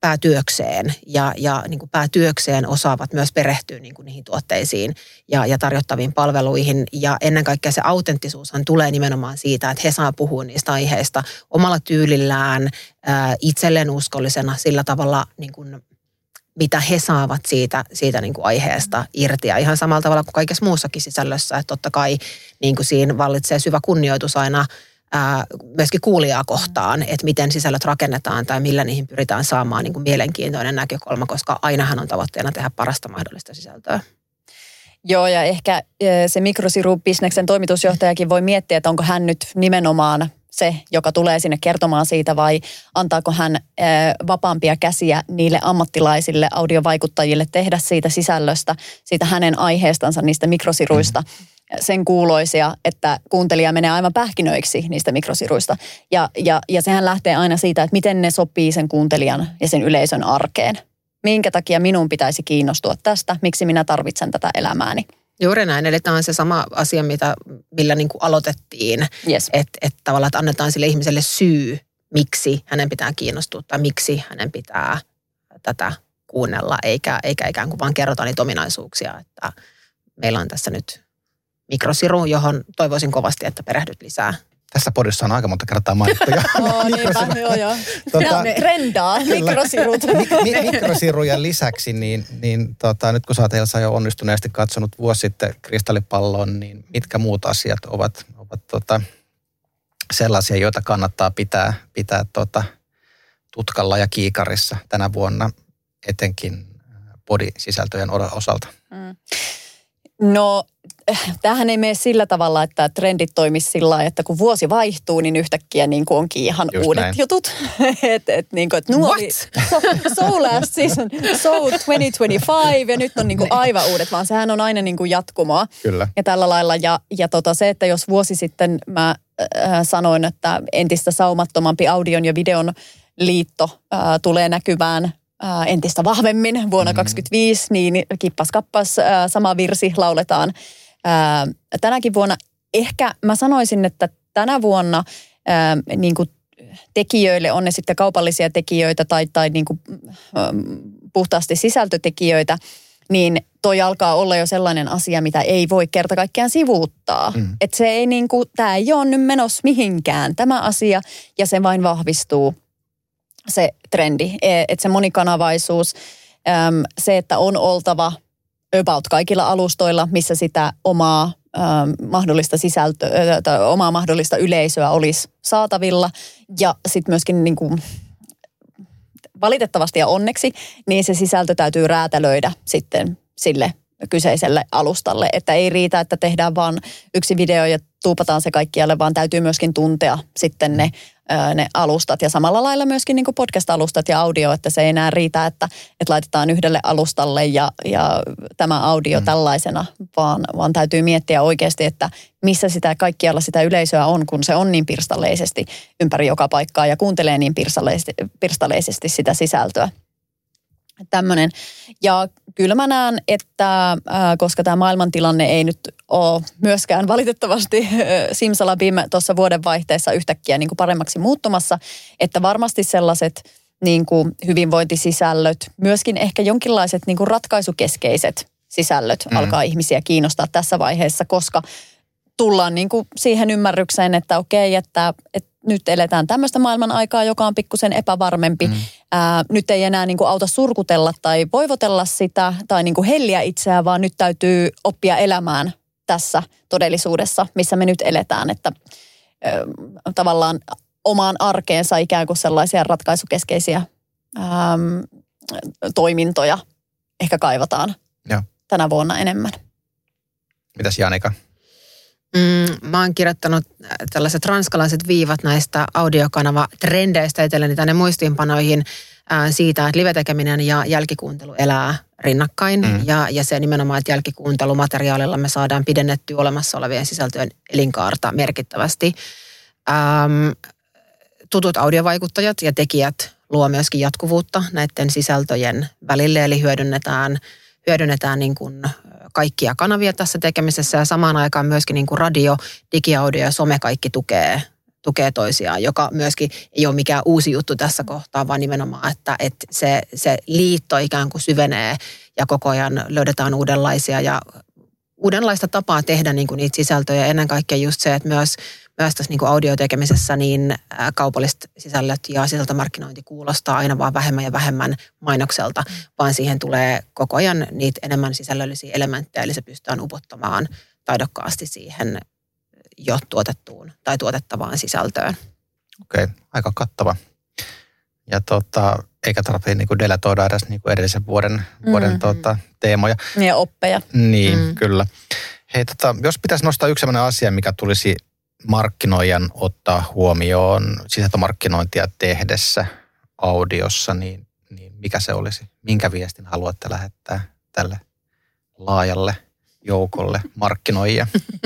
päätyökseen ja, ja niin kuin päätyökseen osaavat myös perehtyä niin kuin niihin tuotteisiin ja, ja tarjottaviin palveluihin. Ja ennen kaikkea se autenttisuushan tulee nimenomaan siitä, että he saa puhua niistä aiheista omalla tyylillään, ää, itselleen uskollisena sillä tavalla, niin kuin, mitä he saavat siitä, siitä niin kuin aiheesta irti. Ja ihan samalla tavalla kuin kaikessa muussakin sisällössä, että totta kai niin kuin siinä vallitsee syvä kunnioitus aina Ää, myöskin kuulijaa kohtaan, että miten sisällöt rakennetaan tai millä niihin pyritään saamaan niin kuin mielenkiintoinen näkökulma, koska ainahan on tavoitteena tehdä parasta mahdollista sisältöä. Joo, ja ehkä se Mikrosiru-bisneksen toimitusjohtajakin voi miettiä, että onko hän nyt nimenomaan se, joka tulee sinne kertomaan siitä, vai antaako hän vapaampia käsiä niille ammattilaisille audiovaikuttajille tehdä siitä sisällöstä, siitä hänen aiheestansa, niistä mikrosiruista. Mm. sen kuuloisia, että kuuntelija menee aivan pähkinöiksi niistä mikrosiruista. Ja, ja, ja sehän lähtee aina siitä, että miten ne sopii sen kuuntelijan ja sen yleisön arkeen. Minkä takia minun pitäisi kiinnostua tästä, miksi minä tarvitsen tätä elämääni. Juuri näin, eli tämä on se sama asia, mitä, millä niin kuin aloitettiin, yes. että et tavallaan että annetaan sille ihmiselle syy, miksi hänen pitää kiinnostua tai miksi hänen pitää tätä kuunnella, eikä, eikä ikään kuin vaan kerrota niitä ominaisuuksia, että meillä on tässä nyt mikrosiru, johon toivoisin kovasti, että perehdyt lisää. Tässä podissa on aika monta kertaa mainittu. Oh, niinpä, joo, joo. Tota, ne trendaa, mikrosirut. Mik- mi- mikrosirujen lisäksi, niin, niin tota, nyt kun sä oot Elsa jo onnistuneesti katsonut vuosi sitten Kristallipallon, niin mitkä muut asiat ovat, ovat tota, sellaisia, joita kannattaa pitää, pitää tota, tutkalla ja kiikarissa tänä vuonna, etenkin podisisältöjen osalta? Mm. No, tämähän ei mene sillä tavalla, että trendit toimisi sillä lailla, että kun vuosi vaihtuu, niin yhtäkkiä niin kuin onkin ihan just uudet näin. Jutut. että et, niin kuin, että nuo oli so, so last season, so kaksituhattakaksikymmentäviisi ja nyt on niin kuin aivan uudet, vaan sehän on aina niin kuin jatkumoa. Kyllä. Ja tällä lailla. Ja, ja tota se, että jos vuosi sitten mä äh, sanoin, että entistä saumattomampi audion ja videon liitto äh, tulee näkymään entistä vahvemmin vuonna kaksikymmentäviisi, niin kippas kappas sama virsi lauletaan tänäkin vuonna. Ehkä mä sanoisin, että tänä vuonna niin kuin tekijöille, on ne sitten kaupallisia tekijöitä tai, tai niin kuin puhtaasti sisältötekijöitä, niin toi alkaa olla jo sellainen asia, mitä ei voi kerta kaikkiaan sivuuttaa. Mm. Että se ei niin kuin, tää ei ole nyt menossa mihinkään tämä asia ja se vain vahvistuu. Se trendi, että se monikanavaisuus, se, että on oltava about kaikilla alustoilla, missä sitä omaa mahdollista sisältöä, tai omaa mahdollista yleisöä olisi saatavilla. Ja sitten myöskin niin kuin, valitettavasti ja onneksi, niin se sisältö täytyy räätälöidä sitten sille kyseiselle alustalle. Että ei riitä, että tehdään vaan yksi video ja tuupataan se kaikkialle, vaan täytyy myöskin tuntea sitten ne ne alustat ja samalla lailla myöskin niin kuin podcast-alustat ja audio, että se ei enää riitä, että, että laitetaan yhdelle alustalle ja, ja tämä audio mm. tällaisena, vaan, vaan täytyy miettiä oikeasti, että missä sitä kaikkialla sitä yleisöä on, kun se on niin pirstaleisesti ympäri joka paikkaa ja kuuntelee niin pirstaleisesti, pirstaleisesti sitä sisältöä. Tämmöinen. Ja kyllä mä näen, että äh, koska tämä maailmantilanne ei nyt ole myöskään valitettavasti äh, simsalabim tuossa vuodenvaihteessa yhtäkkiä niin kuin paremmaksi muuttumassa, että varmasti sellaiset niin kuin hyvinvointisisällöt, myöskin ehkä jonkinlaiset niin kuin ratkaisukeskeiset sisällöt mm. alkaa ihmisiä kiinnostaa tässä vaiheessa, koska tullaan niin kuin siihen ymmärrykseen, että okei, että, että nyt eletään tämmöistä maailman aikaa, joka on pikkusen epävarmempi. Mm. Ää, nyt ei enää niin kuin auta surkutella tai voivotella sitä tai niin kuin helliä itseään, vaan nyt täytyy oppia elämään tässä todellisuudessa, missä me nyt eletään. Että ää, tavallaan omaan arkeensa ikään kuin sellaisia ratkaisukeskeisiä ää, toimintoja ehkä kaivataan ja. Tänä vuonna enemmän. Mitäs Janika? Mm, mä oon kirjoittanut tällaiset ranskalaiset viivat näistä audiokanava-trendeistä itselleni tänne muistiinpanoihin ää, siitä, että live-tekeminen ja jälkikuuntelu elää rinnakkain. Mm. Ja, ja se nimenomaan, että jälkikuuntelumateriaalilla me saadaan pidennettyä olemassa olevien sisältöjen elinkaarta merkittävästi. Ähm, tutut audiovaikuttajat ja tekijät luo myöskin jatkuvuutta näiden sisältöjen välille, eli hyödynnetään, hyödynnetään niin kuin kaikkia kanavia tässä tekemisessä ja samaan aikaan myöskin niin kuin radio, digiaudio ja some kaikki tukee tukee toisiaan, joka myöskin ei ole mikään uusi juttu tässä kohtaa, vaan nimenomaan, että, että se, se liitto ikään kuin syvenee ja koko ajan löydetään uudenlaisia ja uudenlaista tapaa tehdä niin kuin niitä sisältöjä. Ennen kaikkea just se, että myös, myös tässä niin kuin audiotekemisessä niin kaupalliset sisällöt ja sisältömarkkinointi kuulostaa aina vaan vähemmän ja vähemmän mainokselta, mm. vaan siihen tulee koko ajan niitä enemmän sisällöllisiä elementtejä, eli se pystytään upottamaan taidokkaasti siihen jo tuotettuun tai tuotettavaan sisältöön. Okei, okay, aika kattava. Ja tota, eikä tarvitse niinku deletoida edes niinku edellisen vuoden, mm. vuoden tota, teemoja. Ja oppeja. Niin, mm. kyllä. Hei, tota, jos pitäisi nostaa yksi sellainen asia, mikä tulisi markkinoijan ottaa huomioon sisältömarkkinointia tehdessä audiossa, niin, niin mikä se olisi? Minkä viestin haluatte lähettää tälle laajalle joukolle markkinoijia?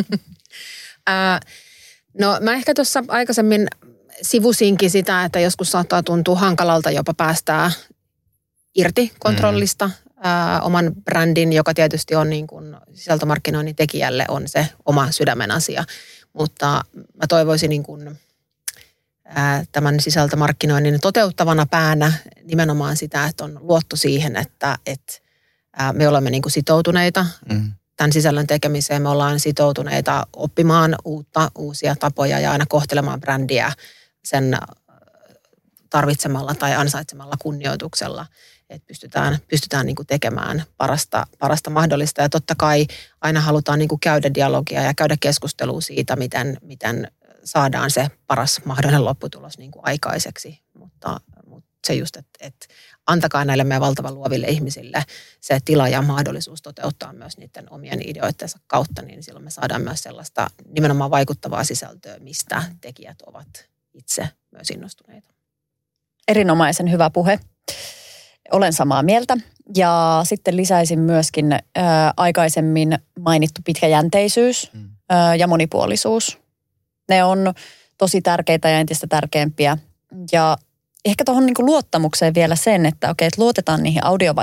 Ää, no mä ehkä tuossa aikaisemmin sivusinkin sitä, että joskus saattaa tuntua hankalalta jopa päästää irti kontrollista mm. ää, oman brändin, joka tietysti on niin kuin sisältömarkkinoinnin tekijälle on se oma sydämen asia. Mutta mä toivoisin niin kuin, ää, tämän sisältömarkkinoinnin toteuttavana päänä nimenomaan sitä, että on luotto siihen, että et, ää, me olemme niin kuin sitoutuneita mm. tämän sisällön tekemiseen. Me ollaan sitoutuneita oppimaan uutta, uusia tapoja ja aina kohtelemaan brändiä sen tarvitsemalla tai ansaitsemalla kunnioituksella, että pystytään, pystytään niin kuin tekemään parasta, parasta mahdollista. Ja totta kai aina halutaan niin kuin käydä dialogia ja käydä keskustelua siitä, miten, miten saadaan se paras mahdollinen lopputulos niin kuin aikaiseksi. Mutta, mutta se just, että, että antakaa näille meidän valtavan luoville ihmisille se tila ja mahdollisuus toteuttaa myös niiden omien ideoittensa kautta, niin silloin me saadaan myös sellaista nimenomaan vaikuttavaa sisältöä, mistä tekijät ovat itse myös innostuneita. Erinomaisen hyvä puhe. Olen samaa mieltä. Ja sitten lisäisin myöskin ä, aikaisemmin mainittu pitkäjänteisyys ä, ja monipuolisuus. Ne on tosi tärkeitä ja entistä tärkeämpiä. Ja ehkä tuohon niinku luottamukseen vielä sen, että okei, että luotetaan niihin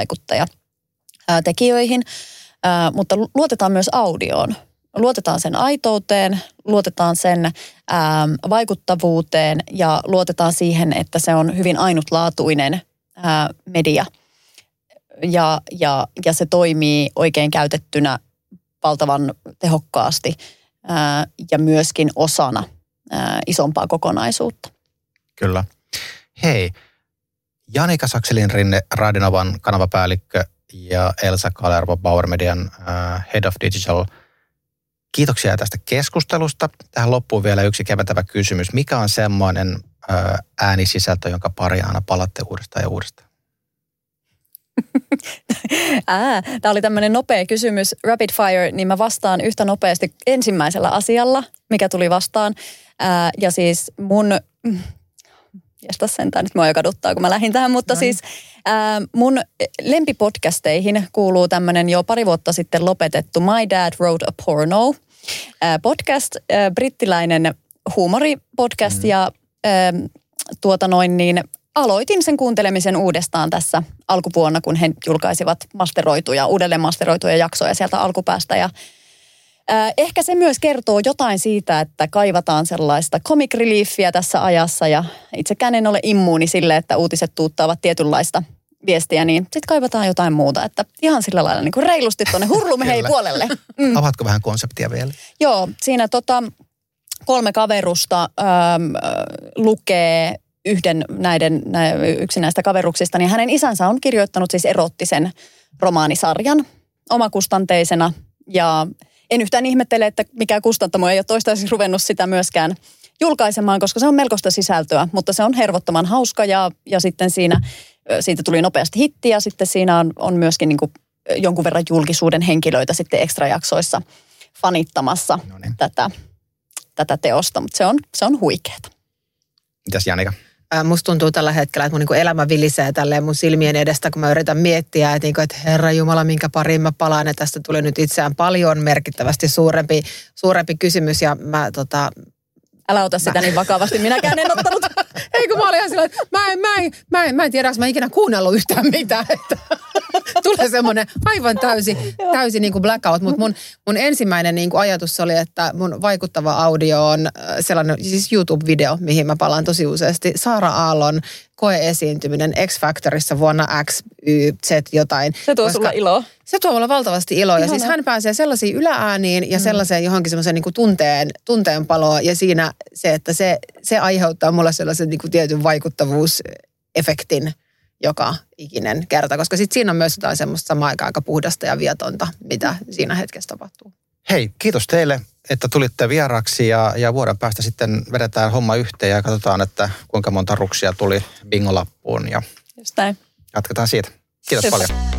audiovaikuttajatekijöihin, ä, mutta luotetaan myös audioon. Luotetaan sen aitouteen, luotetaan sen ää, vaikuttavuuteen ja luotetaan siihen, että se on hyvin ainutlaatuinen ää, media. Ja, ja, ja se toimii oikein käytettynä valtavan tehokkaasti ää, ja myöskin osana ää, isompaa kokonaisuutta. Kyllä. Hei, Janika Sakselin-Rinne, Radionovan kanavapäällikkö ja Elsa Kalervo, Bauer Median ää, Head of Digital. Kiitoksia tästä keskustelusta. Tähän loppuun vielä yksi keventävä kysymys. Mikä on semmoinen ö, äänisisältö, jonka pari aina palatte uudestaan ja uudestaan? Ää, tämä oli tämmöinen nopea kysymys, rapid fire, niin mä vastaan yhtä nopeasti ensimmäisellä asialla, mikä tuli vastaan. Ää, ja siis mun, jästäs sentään, nyt mua jo kaduttaa, kun mä lähdin tähän, mutta Noin. siis ää, mun lempipodcasteihin kuuluu tämmöinen jo pari vuotta sitten lopetettu My Dad Wrote a Porno ää, podcast, ää, brittiläinen huumoripodcast mm. ja ää, tuota noin niin, aloitin sen kuuntelemisen uudestaan tässä alkuvuonna, kun he julkaisivat masteroituja, uudelleen masteroituja jaksoja sieltä alkupäästä. Ja, äh, ehkä se myös kertoo jotain siitä, että kaivataan sellaista comic reliefiä tässä ajassa. Ja itsekään en ole immuuni sille, että uutiset tuuttaavat tietynlaista viestiä, niin sitten kaivataan jotain muuta. Että ihan sillä lailla niin kuin reilusti tuonne hurlumhei puolelle. Mm. Avaatko vähän konseptia vielä? Joo, siinä tota, kolme kaverusta ähm, lukee yhden näiden, yksi näistä kaveruksista, niin hänen isänsä on kirjoittanut siis erottisen romaanisarjan omakustanteisena. Ja en yhtään ihmettele, että mikä kustantamo ei ole toistaiseksi ruvennut sitä myöskään julkaisemaan, koska se on melkoista sisältöä, mutta se on hervottoman hauska ja, ja sitten siinä, siitä tuli nopeasti hitti ja sitten siinä on, on myöskin niin kuin jonkun verran julkisuuden henkilöitä sitten ekstrajaksoissa fanittamassa Noniin. tätä, tätä teosta, mutta se on, se on huikeeta. Mitäs Janika? Musta tuntuu tällä hetkellä, että mun niinku elämä vilisee tälleen mun silmien edestä, kun mä yritän miettiä, että, niinku, että Herra Jumala, minkä pariin mä palaan. Ja tästä tuli nyt itseään paljon merkittävästi suurempi, suurempi kysymys. Ja mä tota... Älä ota sitä mä... niin vakavasti, minäkään en ottanut. Ei kun mä olin ihan sillä, että mä en, mä en, mä en, mä en tiedä, jos mä ikinä kuunnellut yhtään mitään. Että... Tulee semmoinen aivan täysi, täysi niin kuin blackout, mutta mun, mun ensimmäinen niin kuin ajatus oli, että mun vaikuttava audio on sellainen siis YouTube-video, mihin mä palaan tosi useasti. Saara Aallon koeesiintyminen X-Factorissa vuonna X, Y, Z jotain. Se tuo sulla iloa. Se tuo mulle valtavasti iloa. Ja siis hän pääsee sellaisiin yläääniin ja sellaiseen johonkin semmoiseen niin kuin tunteen, tunteenpaloon. Ja siinä se, että se, se aiheuttaa mulle sellaisen niin kuin tietyn vaikuttavuusefektin joka ikinen kerta. Koska sitten siinä on myös jotain semmoista samaan aikaan aika puhdasta ja vietonta, mitä siinä hetkessä tapahtuu. Hei, kiitos teille, että tulitte vieraksi ja, ja vuoden päästä sitten vedetään homma yhteen ja katsotaan, että kuinka monta ruksia tuli bingolappuun ja just näin. Jatketaan siitä. Kiitos Hyvä. paljon.